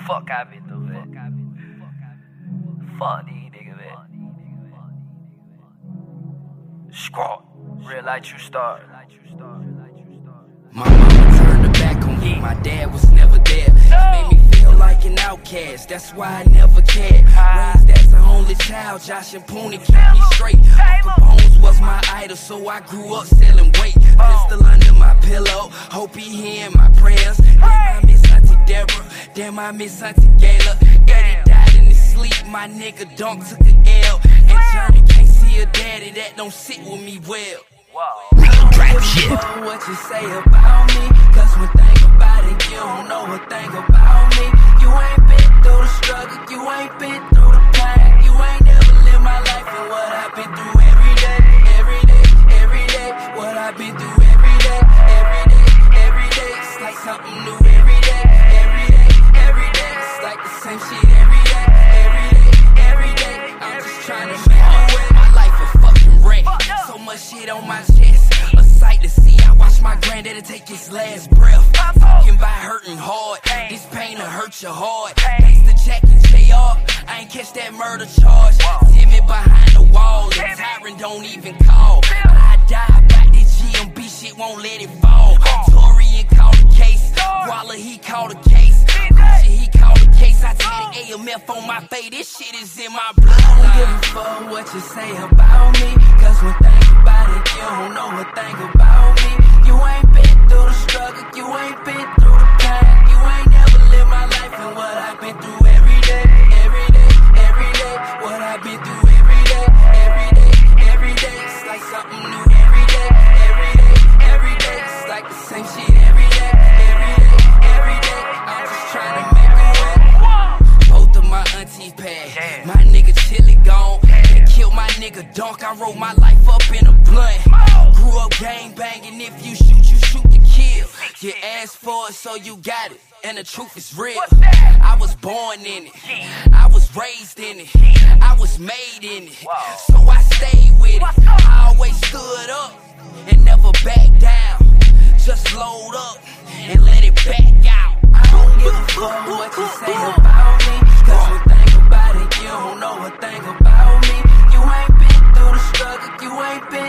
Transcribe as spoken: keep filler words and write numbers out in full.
fuck I been through, man. Fuck these niggas, man. Squad, real light you start. My mama turned her back on me, my dad was never there. Made me feel like an outcast, that's why I never cared. Raised as an only child, Josh and Pooney kept me straight. Uncle Bones was my idol, so I grew up selling weight. Pistol under my pillow, hope he hearing my prayers. Damn, I miss Auntie Deborah, damn, I miss Auntie Gayla. Eddie died in his sleep, my nigga Dunk took a L. And Johnny can't see a daddy, that don't sit with me well. Trap shit. What you say about me? Cause when think about it, you don't know a thing about me. You ain't been through the struggle, you ain't been through the pain. You ain't never lived my life and what I've been through every day, every day, every day. What I've been through every day, every day, every day. It's like something new every day, every day, every day. It's like the same shit every day, every day, every day. I'm just trying to make my way. My life a fucking wreck, so much shit on my chest. A sight to see, I watched my granddaddy take his last breath. Talking about hurting hard, this pain will hurt your heart. Thanks to Jack and J R, I ain't catch that murder charge. Timid behind the wall, the tyrant don't even call. I die by this G M B shit, won't let it fall. Torian called the case, Waller he called the case. Gucci he called the case, I take A M F on my face, this shit is in my blood. I don't give a fuck what you say about me, cause when think about it, you don't know a thing about me. You ain't been through the struggle, you ain't been through the pain. You ain't never lived my life and what I've been through every day, every day, every day. What I've been through every day, every day, every day. It's like something new every day, every day, every day. It's like the same shit every day, every day, every day. I'm just trying to make it way. Both of my aunties passed, my nigga Chili gone. They killed my nigga Dunk, I wrote my life up in a blunt. Grew up gang banging, if you shoot, you shoot to kill. You asked for it, so you got it, and the truth is real. I was born in it, I was raised in it, I was made in it, so I stayed with it. I always stood up and never backed down. Just load up and let it back out. I don't give a fuck what you say about me, cause when think about it, you don't know a thing about me. You ain't been through the struggle, you ain't been